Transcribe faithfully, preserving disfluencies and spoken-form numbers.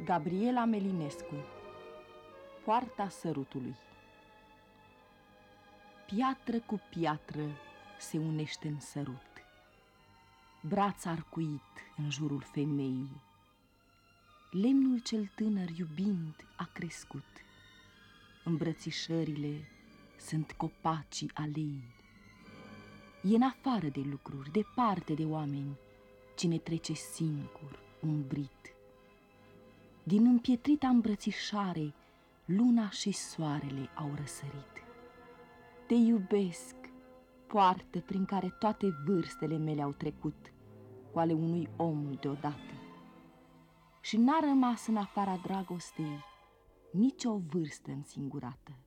Gabriela Melinescu. Poarta sărutului. Piatră cu piatră se unește în sărut, braț arcuit în jurul femeii. Lemnul cel tânăr iubind a crescut, îmbrățișările sunt copacii alei. E în afară de lucruri, departe de oameni, cine trece singur, umbrit. Din împietrita îmbrățișare, luna și soarele au răsărit. Te iubesc, poartă prin care toate vârstele mele au trecut, cu ale unui om deodată. Și n-a rămas în afara dragostei nici o vârstă însingurată.